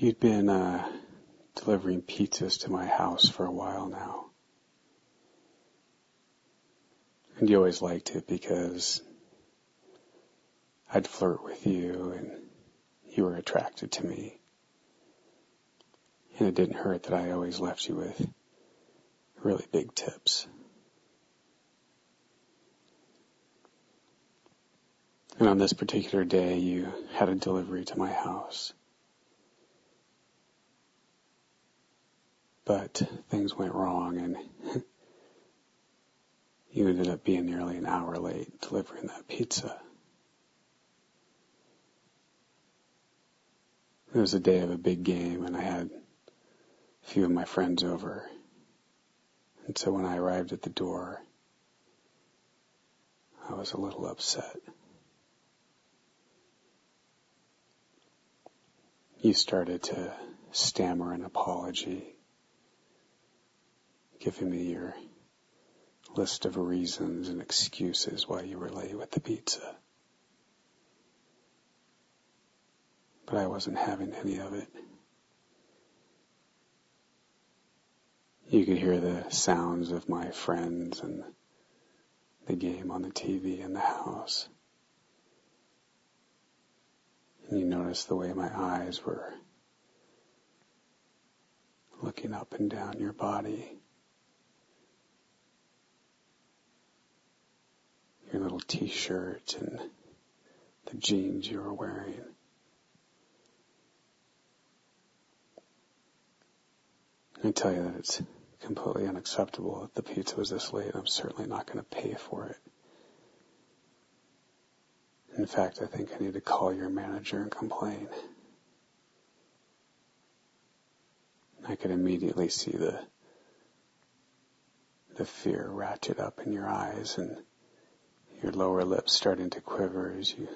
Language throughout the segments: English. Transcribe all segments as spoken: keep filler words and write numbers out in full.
You'd been uh, delivering pizzas to my house for a while now. And you always liked it because I'd flirt with you and you were attracted to me. And it didn't hurt that I always left you with really big tips. And on this particular day, you had a delivery to my house. But things went wrong and you ended up being nearly an hour late delivering that pizza. It was a day of a big game and I had a few of my friends over. And so when I arrived at the door, I was a little upset. You started to stammer an apology, giving me your list of reasons and excuses why you were late with the pizza. But I wasn't having any of it. You could hear the sounds of my friends and the game on the T V in the house. And you noticed the way my eyes were looking up and down your body. Your little t-shirt and the jeans you were wearing. I tell you that it's completely unacceptable that the pizza was this late. I'm certainly not going to pay for it. In fact, I think I need to call your manager and complain. I could immediately see the the fear ratchet up in your eyes and your lower lip starting to quiver as you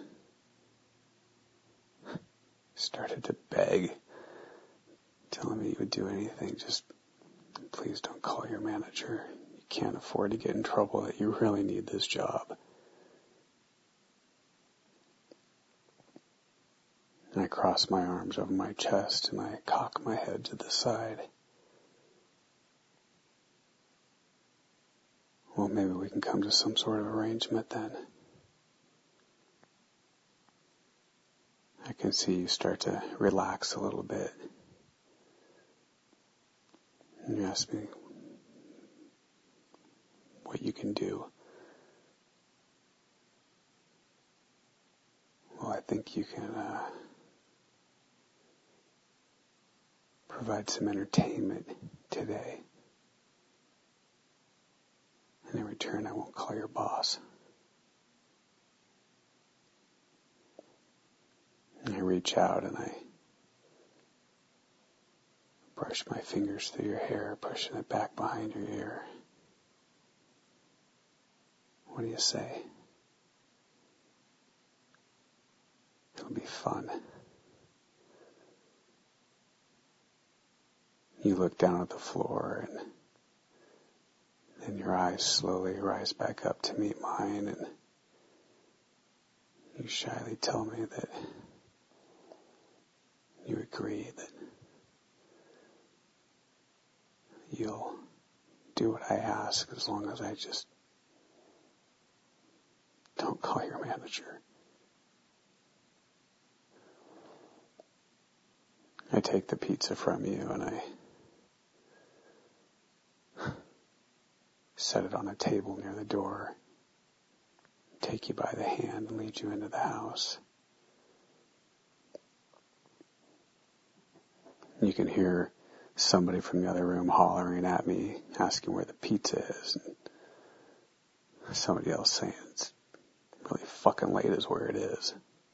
started to beg, telling me you would do anything. Just please don't call your manager. You can't afford to get in trouble, that you really need this job. And I cross my arms over my chest and I cock my head to the side. Well, maybe we can come to some sort of arrangement then. I can see you start to relax a little bit. And you ask me what you can do. Well, I think you can uh, provide some entertainment today. And in return, I won't call your boss. And I reach out and I brush my fingers through your hair, pushing it back behind your ear. What do you say? It'll be fun. You look down at the floor and then your eyes slowly rise back up to meet mine and you shyly tell me that you agree that you'll do what I ask as long as I just don't call your manager. I take the pizza from you and I set it on a table near the door, take you by the hand and lead you into the house. You can hear somebody from the other room hollering at me, asking where the pizza is. And somebody else saying it's really fucking late is where it is.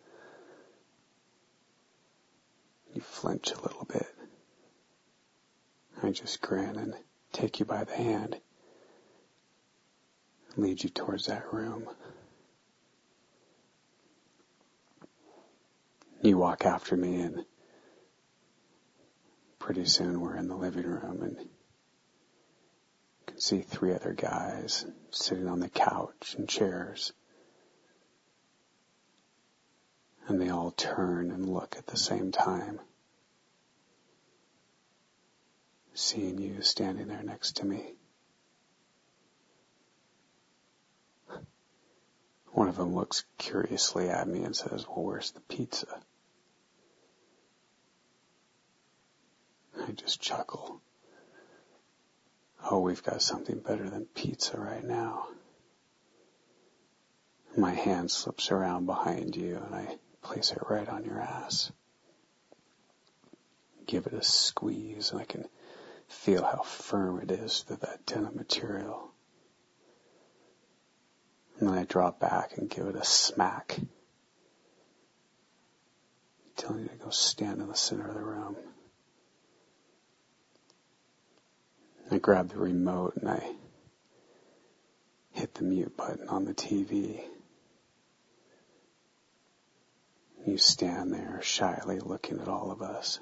You flinch a little bit. I just grin and take you by the hand, lead you towards that room. You walk after me and pretty soon we're in the living room and you can see three other guys sitting on the couch and chairs. And they all turn and look at the same time. seeing you standing there next to me. One of them looks curiously at me and says, well, where's the pizza? I just chuckle. Oh, we've got something better than pizza right now. My hand slips around behind you and I place it right on your ass. Give it a squeeze and I can feel how firm it is through that denim material. And then I drop back and give it a smack, telling you to go stand in the center of the room. I grab the remote and I hit the mute button on the T V. You stand there shyly looking at all of us.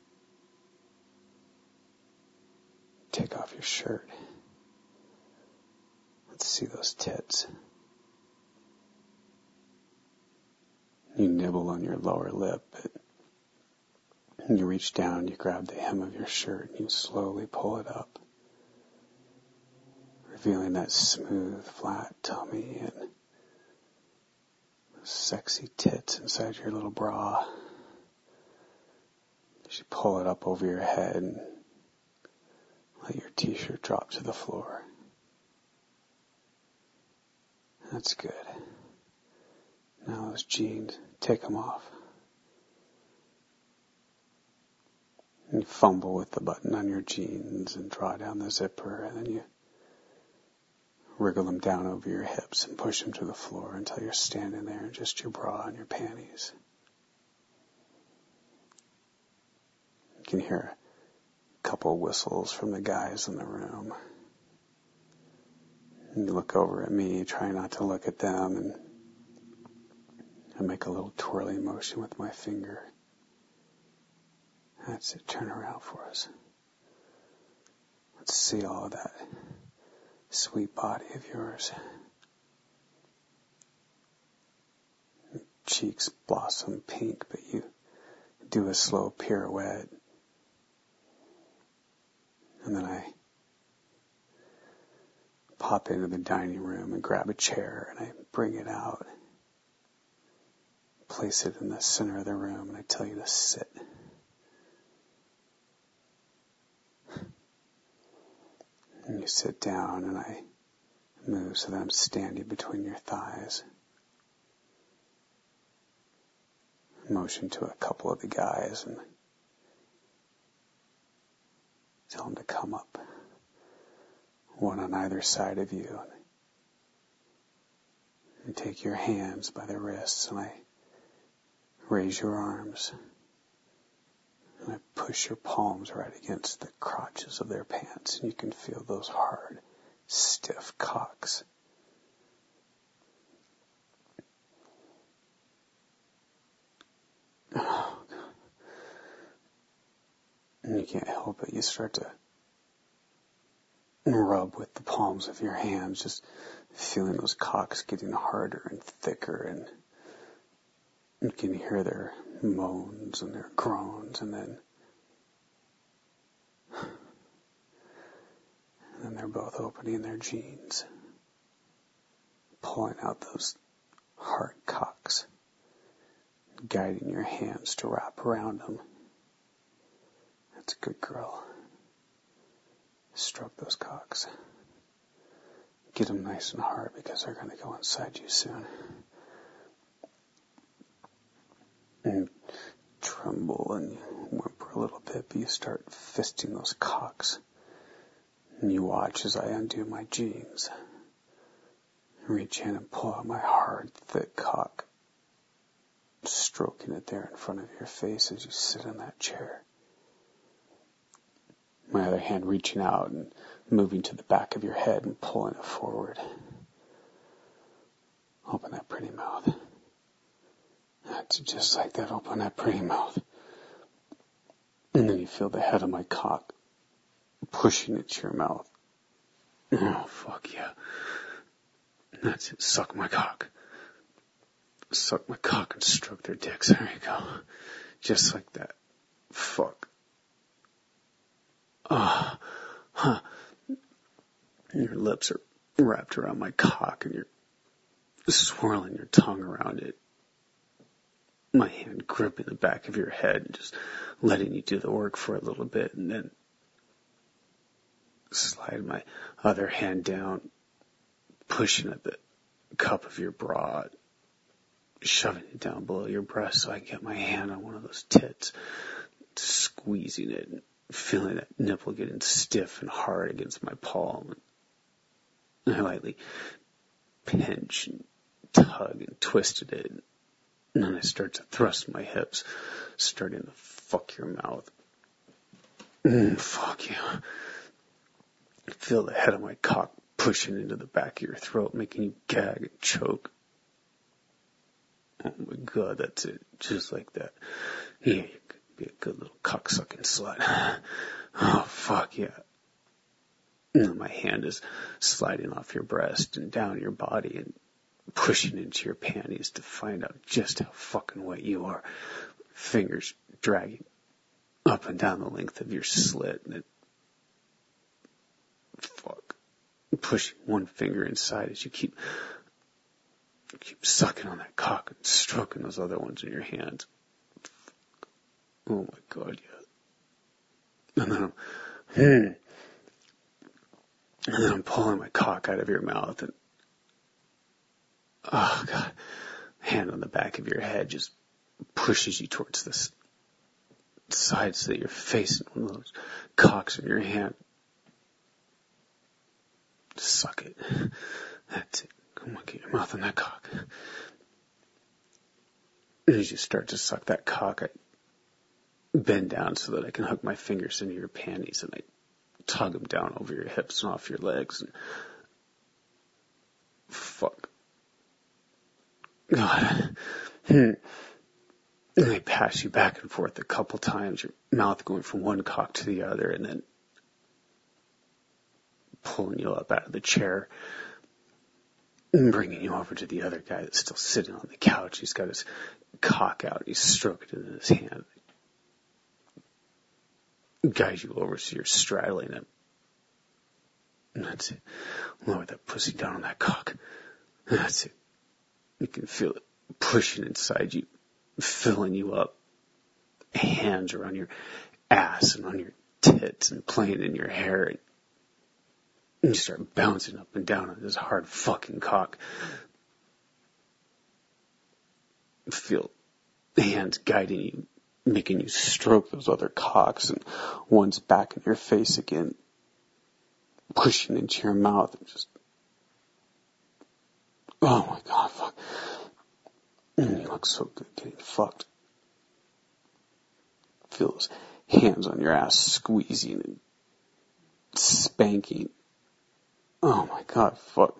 Take off your shirt. Let's see those tits. You nibble on your lower lip, but you reach down, you grab the hem of your shirt, and you slowly pull it up, revealing that smooth, flat tummy and sexy tits inside your little bra. You pull it up over your head and let your t-shirt drop to the floor. That's good. Now those jeans, take them off. And you fumble with the button on your jeans and draw down the zipper, and then you wriggle them down over your hips and push them to the floor until you're standing there in just your bra and your panties. You can hear a couple of whistles from the guys in the room. And you look over at me, try not to look at them, and I make a little twirling motion with my finger. That's it. Turn around for us. Let's see all of that sweet body of yours. Your cheeks blossom pink, but you do a slow pirouette. And then I pop into the dining room and grab a chair and I bring it out. Place it in the center of the room and I tell you to sit. And you sit down and I move so that I'm standing between your thighs. Motion to a couple of the guys and tell them to come up. One on either side of you. And take your hands by the wrists and I raise your arms. And I push your palms right against the crotches of their pants. And you can feel those hard, stiff cocks. Oh, God. And you can't help it. You start to rub with the palms of your hands, just feeling those cocks getting harder and thicker, and you can hear their moans and their groans, and then and then they're both opening their jeans, pulling out those hard cocks, guiding your hands to wrap around them. That's a good girl. Stroke those cocks. Get them nice and hard because they're going to go inside you soon. And tremble and whimper a little bit, but you start fisting those cocks. And you watch as I undo my jeans. Reach in and pull out my hard, thick cock. Stroking it there in front of your face as you sit in that chair. My other hand reaching out and moving to the back of your head and pulling it forward. Open that pretty mouth. That's just like that. Open that pretty mouth. And then you feel the head of my cock pushing it to your mouth. Oh, fuck yeah. That's it. Suck my cock. Suck my cock and stroke their dicks. There you go. Just like that. Fuck. Ah, huh. Your lips are wrapped around my cock and you're swirling your tongue around it. My hand gripping the back of your head and just letting you do the work for a little bit, and then slide my other hand down, pushing at the cup of your bra, shoving it down below your breast so I get my hand on one of those tits, squeezing it and feeling that nipple getting stiff and hard against my palm. And I lightly pinch and tug and twist at it. And then I start to thrust my hips, starting to fuck your mouth. Mm, fuck you. Feel the head of my cock pushing into the back of your throat, making you gag and choke. Oh my God, that's it. Just like that. Yeah, you could be a good little cocksucking slut. Oh, fuck yeah. And then my hand is sliding off your breast and down your body and pushing into your panties to find out just how fucking wet you are. Fingers dragging up and down the length of your slit, and it, fuck, pushing one finger inside as you keep keep sucking on that cock and stroking those other ones in your hands. Oh my God, yeah. And then I'm, hmm, and then I'm pulling my cock out of your mouth, and oh God, hand on the back of your head just pushes you towards this side so that you're facing one of those cocks in your hand. Just suck it. That's it. Come on, get your mouth on that cock. And as you start to suck that cock, I bend down so that I can hook my fingers into your panties, and I tug them down over your hips and off your legs, and fuck. God. Hmm. And I pass you back and forth a couple times, your mouth going from one cock to the other, and then pulling you up out of the chair and bringing you over to the other guy that's still sitting on the couch. He's got his cock out. He's stroking it in his hand. Guides you over so you're straddling him. And that's it. Lower that pussy down on that cock. And that's it. You can feel it pushing inside you, filling you up. Hands are on your ass and on your tits and playing in your hair. And you start bouncing up and down on this hard fucking cock. Feel hands guiding you, making you stroke those other cocks, and one's back in your face again, pushing into your mouth and just, oh my God, fuck. And you look so good getting fucked. Feel those hands on your ass squeezing and spanking. Oh my God, fuck.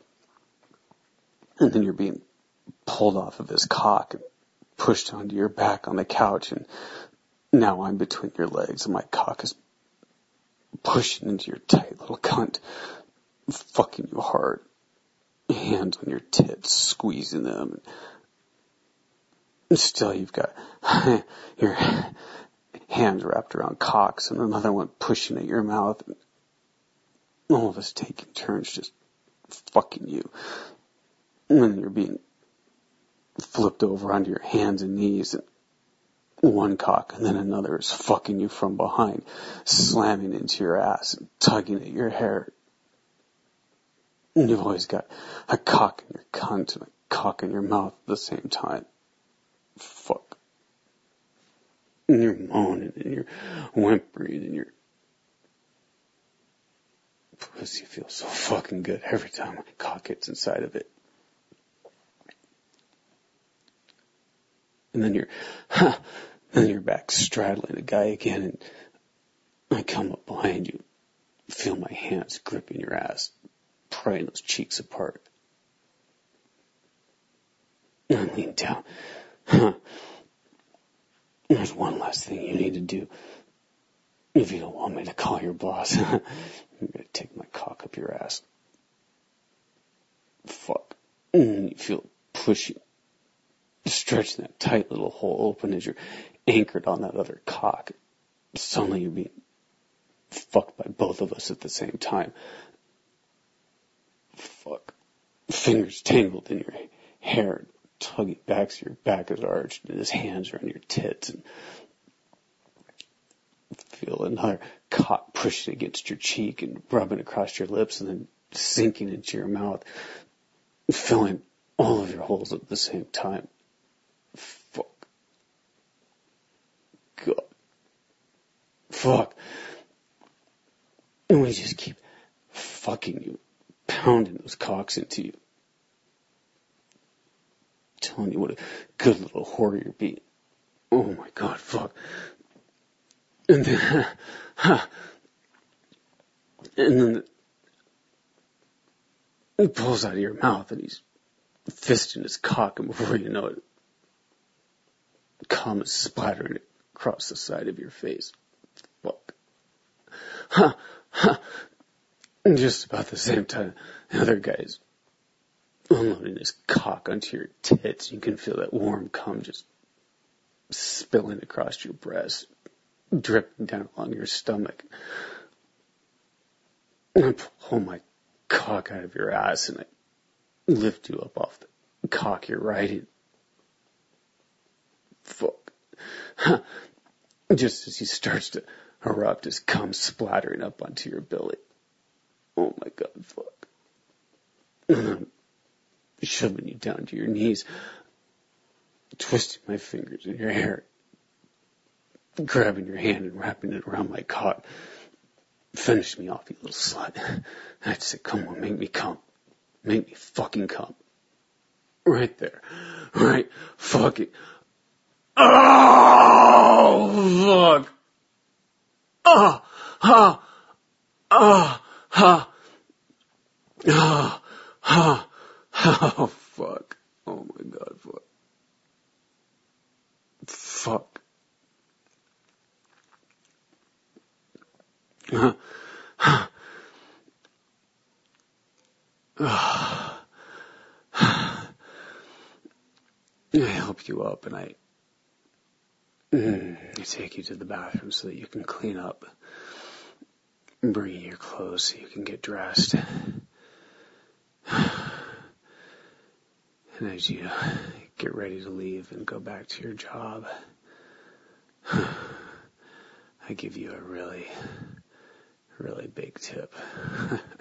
And then you're being pulled off of his cock and pushed onto your back on the couch, and now I'm between your legs and my cock is pushing into your tight little cunt, fucking you hard. Hands on your tits, squeezing them. And still you've got your hands wrapped around cocks and another one pushing at your mouth. And all of us taking turns just fucking you. And then you're being flipped over onto your hands and knees, and one cock and then another is fucking you from behind, slamming into your ass and tugging at your hair. And you've always got a cock in your cunt and a cock in your mouth at the same time. Fuck. And you're moaning and you're whimpering and your pussy feels so fucking good every time my cock gets inside of it. And then you're, huh, then you're back straddling a guy again, and I come up behind you, feel my hands gripping your ass, prying those cheeks apart. And I lean down. Huh. There's one last thing you need to do. If you don't want me to call your boss, you're gonna take my cock up your ass. Fuck. And you feel pushing, stretching that tight little hole open as you're anchored on that other cock. Suddenly you're being fucked by both of us at the same time. Fuck. Fingers tangled in your hair, tugging back so your back is arched, and his hands are on your tits, and feel another cock pushing against your cheek and rubbing across your lips and then sinking into your mouth, filling all of your holes at the same time. Fuck. God. Fuck. And we just keep fucking you, pounding those cocks into you, telling you what a good little whore you're being. Oh my God, fuck. And then, and then he pulls out of your mouth and he's fisting his cock, and before you know it, cum is splattering across the side of your face. Fuck. Huh, huh. And just about the same time, the other guy's unloading his cock onto your tits. You can feel that warm cum just spilling across your breast, dripping down along your stomach. And I pull my cock out of your ass and I lift you up off the cock you're riding. Fuck. Just as he starts to erupt, his cum splattering up onto your belly. Oh my God, fuck. And I'm shoving you down to your knees, twisting my fingers in your hair, grabbing your hand and wrapping it around my cock. Finish me off, you little slut. I'd say, come on, make me come. Make me fucking come. Right there. Right fucking. Oh, fuck. Oh, ha, oh, ha, oh, ha, oh, fuck. Oh my God, fuck. Fuck. Huh. Huh. I help you up and I, I take you to the bathroom so that you can clean up, bring you your clothes so you can get dressed. And as you get ready to leave and go back to your job, I give you a really, really big tip.